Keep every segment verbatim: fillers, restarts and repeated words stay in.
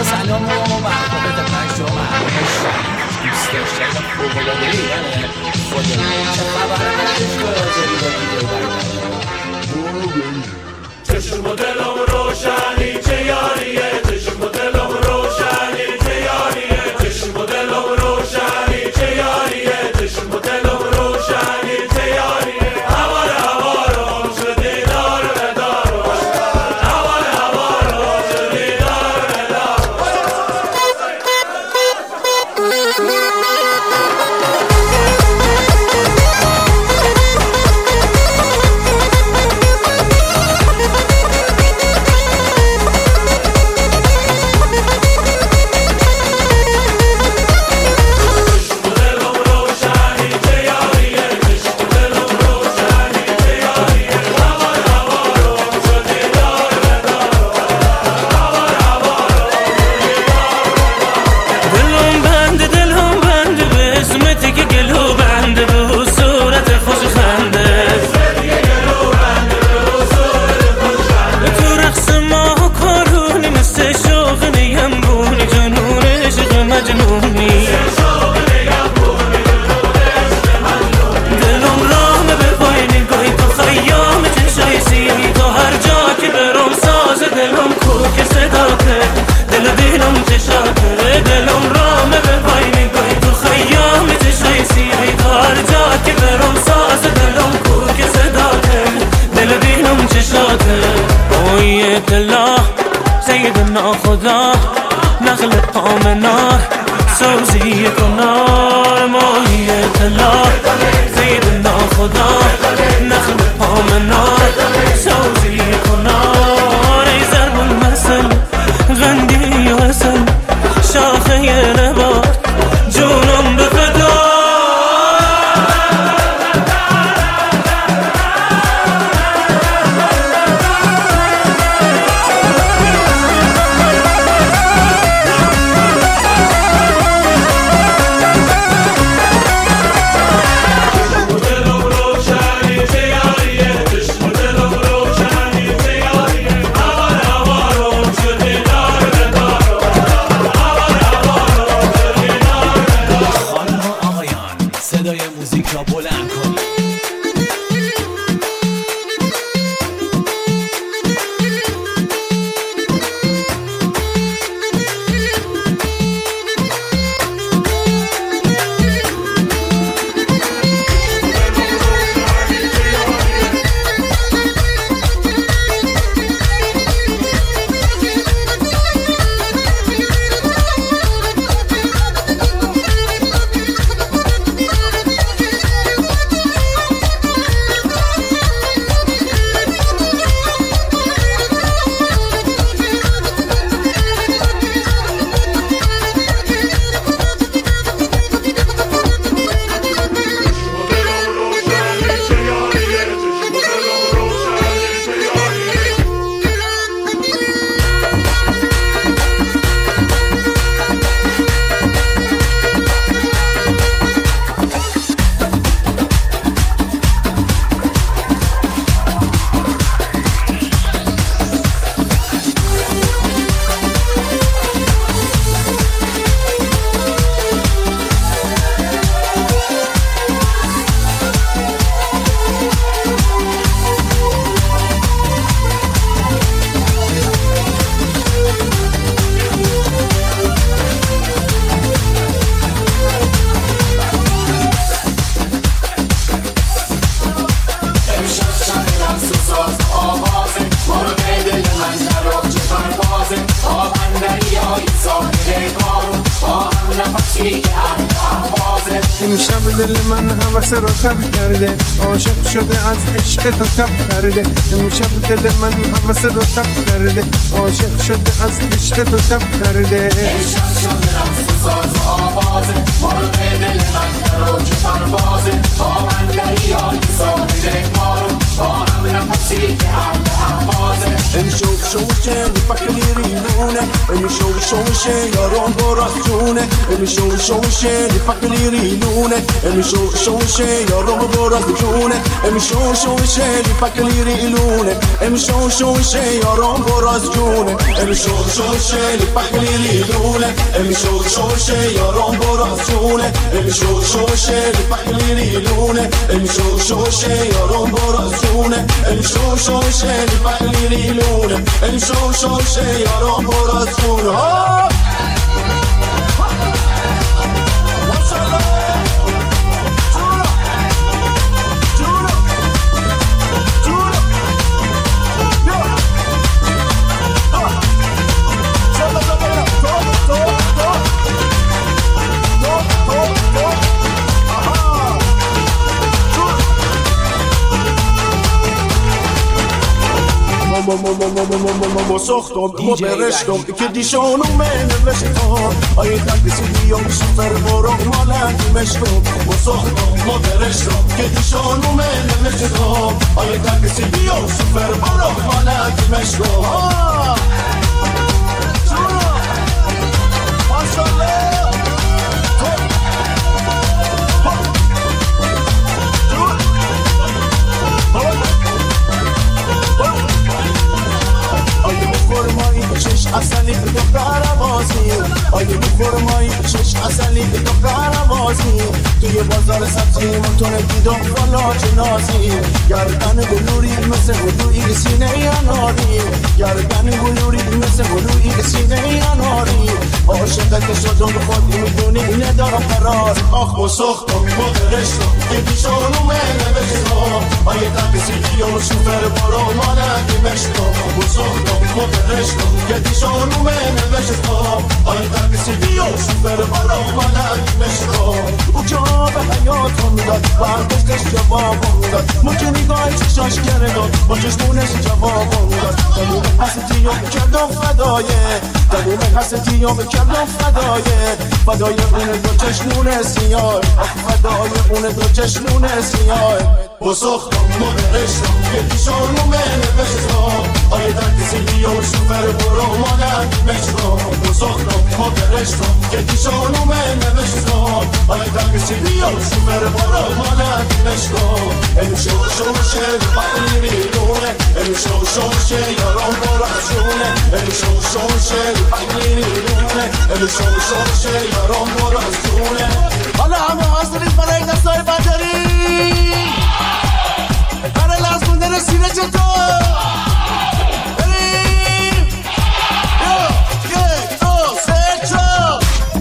سلام و برخورد پشت و مرمش دوست داشتن خوب و دیدنه خود چه خبره عشق آزاری با دیده بردن چشم و دلم روشنی چه یاریه چشم و دلم روشنی چه یاریه چشم و دلم روشنی چه یاریه چشم و دلم روشنی چه یاریه هوار هوارم شدی دار بدارم هوار هوارم شدی دار سيدنا خدا نخلق آمنا سوزی کنار ماهیت الله سيدنا خدا نخلق آمنا سوزی کنار ای ضرب المثل غندی و اصل شاخه نبات جونم به فدا امشب دل من هوس رو کم کرده عاشق شده از عشق تو کم کرده امشب دل من هوس رو کم کرده عاشق شده از عشق تو کم کرده عشق شده رقص و ساز و آوازه مرغ دل من در اوج پروازه تا من دریای ساحل کارم با هم نفسی که هم به هم بازه امشب شوچه فکری رینونه امشب شوشه یارم براز جونه امی شو شوشه لیفقلی ریلونه امی شو شوشه یارم براز جونه امی شو شوشه لیفقلی ریلونه امی شو شوشه یارم براز جونه امی شو شوشه لیفقلی ریلونه امی شو شوشه یارم براز جونه امی شو شوشه لیفقلی ریلونه امی شو شوشه یارم براز جونه امی شو شوشه لیفقلی ریلونه امی شو شوشه یارم براز جونه ما ساختم ما برشتم که دیشانو من نوشتم آیه تکسی بیام سفر برام مالک مشتم ما ساختم ما برشتم که دیشانو من نوشتم آیه تکسی بیام سفر برام مالک مشتم چش اصلی تو قرمازی آیه میفرمایی چش اصلی تو قرمازی توی بازار سبزی متونه دیدم والا جنازی گردن گلوری مثل گلوی سینه اناری گردن گلوری مثل گلوی سینه اناری عاشقت شدم خودی میدونی ندارم قرار آخ و سختم مدرشتم که بیشانو من نوشتم آیه تکسی بیام شوفر برا مالکی مشتم و سختم مدرشتم که دیشانو من نوشتم آیه تکسی بیام شوفر برا مالکی مشتم او که به حیاتم داد برداشتش جوابم داد ممکن نگاهی چشاش کرداد با چشمونش جوابم داد دلوم حسدیام کردم فدایه دلوم حسدیام کردم فدایه فدای اون دو چشمون سیاه فدای اون دو چشمون سیاه با ساختم مدرشتم که دیشانو من نوشتم آیه تکسی بیام شوفر برا مادر مشتم با ساختم مدرشتم که دیشانو من نوشتم آیه تکسی بیام شوفر برا مادر مشتم امو شو شوشه بقلی میدونه امو شو شوشه یارم برا جونه امو شو شوشه بقلی میدونه امو شو شوشه یارم برا جونه حالا همه حاضرید برای دستای بدری برای لازموندن سینه چطور بریم یک دو سه چهار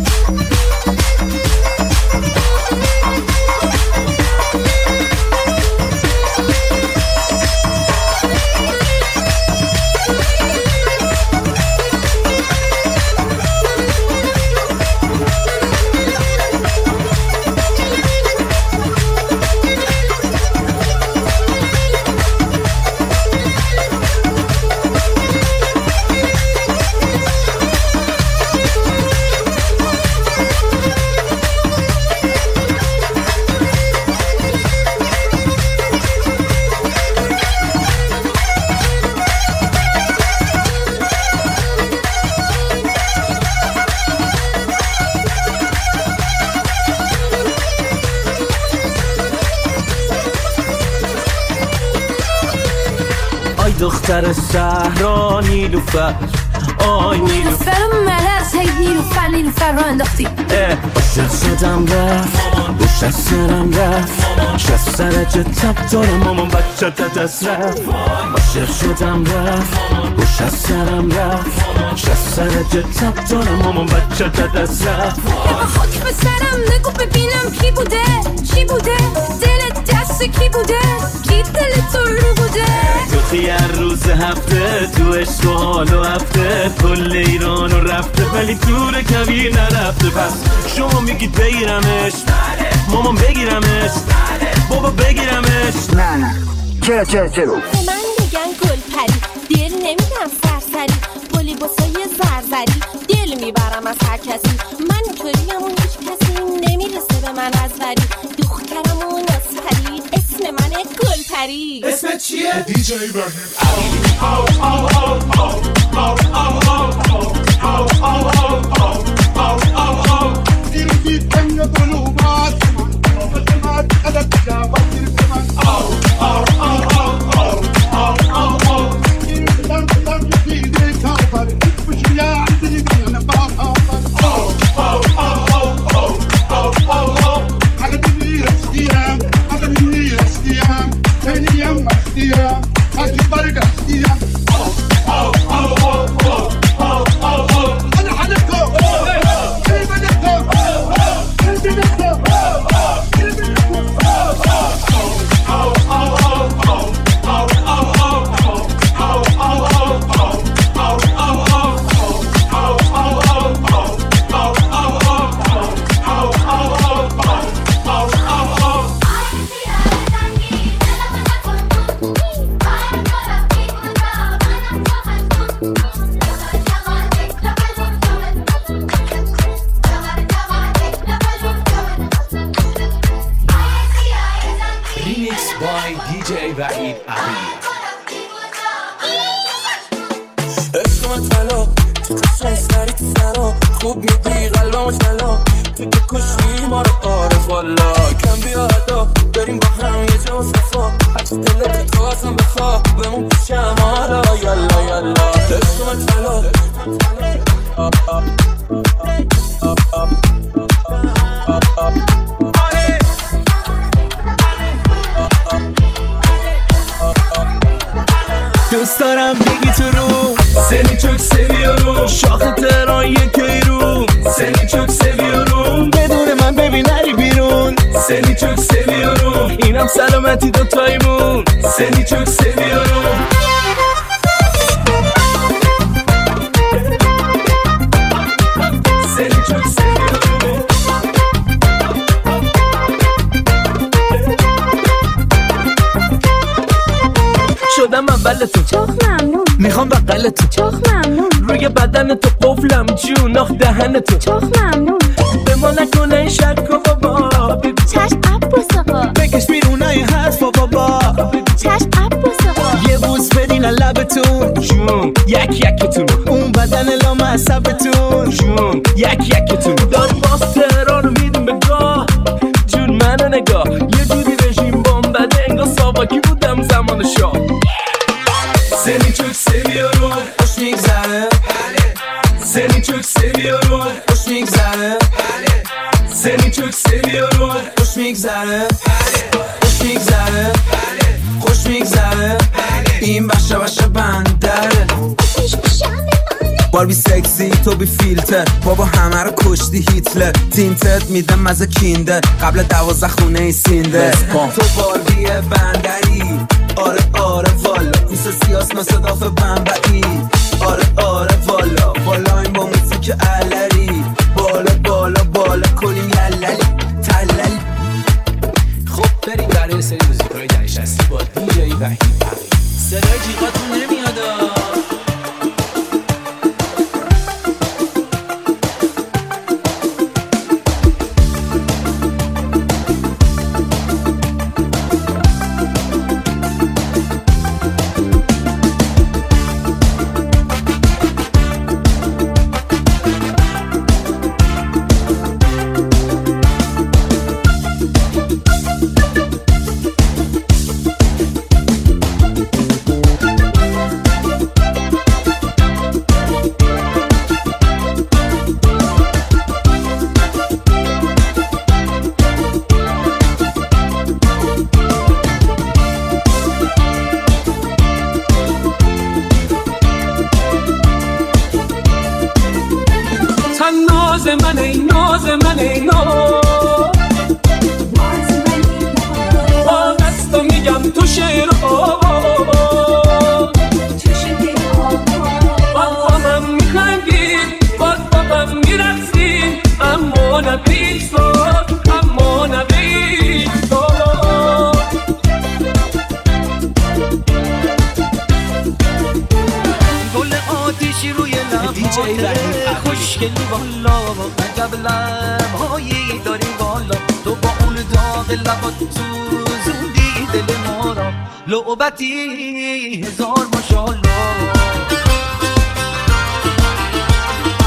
دختر صحرا نیلوفر آی نیلوفر ملرز هی نیلوفر نیلوفر رو انداختی عاشق شدم رفت روش از سرم رفت شست سرجه تب دارم مامان بچه تا دست رفت عاشق شدم رفت روش از سرم رفت شست سرجه تب دارم مامان بچه تا دست رفت بابا خاک به سرم نگو ببینم کی بوده چی بوده دلت دست کی بوده کی دل تو رو بوده تو خیار روز هفته تو عشق و حال و هفته کل ایران و رفته ولی دور کبیر نرفته پس شما میگید بگیرمش مامان بگیرمش بابا بگیرمش نه نه چرا چرا چرا به من بگن گل پری دل نمیدم سرسری با لباسای زرزری دل میبرم از هر کسی من اینطوریم و هیچ کسی نمیرسه به من از وری دخترم و نازپری اسم من گل پری اسمت چیه؟ دی جی ابراهیم دوست دارم بگی تو رو seni çok seviyorum شاخ تهران یک کیرون seni çok seviyorum بدون من ببین نری بیرون seni çok seviyorum اینم سلامتی دوتایمون seni çok seviyorum seni çok seviyorum شدم اولتون چخ ممنون میخوام بغلتون چخ ممنون روی بدن تو قفلم جون آخ دهن تو چخ ممنون به ما نکنه این شک و بابا چشم عباس آقا بکش بیرونای حرف و بابا چشم عباس آقا یه بوس بدین لبتون جون یک یکتون اون بدن لام عصبتون جون یک یکتون داری باز تهران رو میدیم به گاه جون منو نگاه یه جوری رژیم بام بده انگار ساواکی بودم زمان شاه seni çok seviyorum hoş میگذره seni çok seviyorum hoş میگذره seni çok seviyorum hoş میگذره hoş میگذره خوش میگذره این بخش بخش بندره باربی سکسی تو بی فیلتر بابا همه رو کشتی هیتلر تینتت میدم مزه کیندر قبل دوازده خونه ای سینده تو باربی بندری آره آره والا میسه سیاس مثل داف بمبئی آره آره والا والا این با موسیک علری بالا بالا بالا کنیم یللی تللی خب بریم برای سری موزیکای دنشستی با دیجی وحید حقیقی صدای جیغاتون نمیاد ناز من ای ناز من ای ناز با دستم میگم تو شعر آواز باز بابم میخندی باز بابم میرقصی اما نبید ساد اما نبید ساد گل آتیشی روی لباته خوشگلی والا عجب لبهایی داری والا تو با اون داغ لبات تو زودی دل ما را لعبتی هزار ماشالله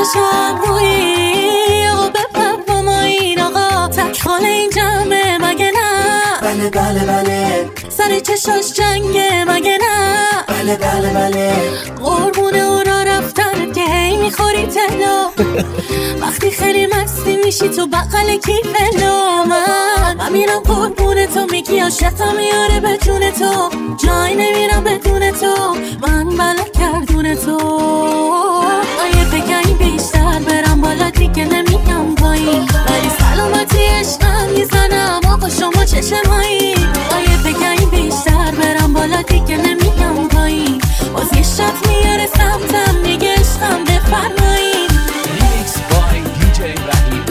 شب روی آقا بپر با ما این آقا تکخال این جمعه مگه نه؟ بله بله بله سر چشاش جنگه مگه نه؟ بله بله بله قربون اونا رفتن که هی میخوری تلا وقتی خیلی مستی میشی تو بقل کیف لا من من میرم قربون تو میگی عاشقم میاره به جون تو جای نمیرم بدون تو من بلا کردون تو آیه بگنی بیشتر برم بالا دیگه نمیگم پایین ولی سلامتی عشقم میزنم آقا شما چشمایی آیه بگنی بیشتر برم بالا دیگه نمیگم پایین باز یه شب میاره سمتم میگه عشقم بفرمایین Remix by دی جی وحید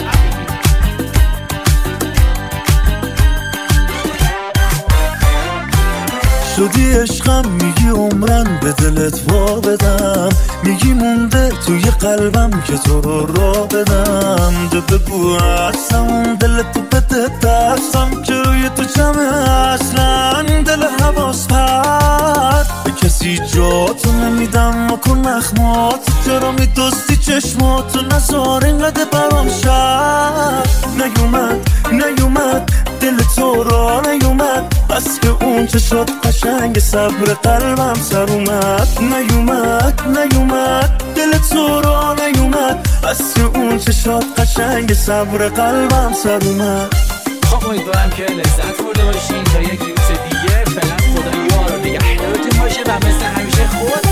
شدی عشقم میگی عمرن به دلت وا بدم میگی مونده توی قلبم که تو رو را بدم ده بگو اصلا دلت تو بده دستم که روی تو جمعه اصلا دل حواس پرد به کسی جاتو نمیدم و کن نخمات چرا میدستی چشماتو نزار اینقدر برام شد نیومد نیومد دل تو را نیومد بس که اون چه شد قشنگ صبر قلبم سر اومد نیومد نیومد دل تو را نیومد بس که اون چه شد قشنگ صبر قلبم سر اومد خب امیدوارم که لذت برده باشین تا یک ریمیکس دیگه فعلا خدا یار و نگهدارتون باشه و مثل همیشه خود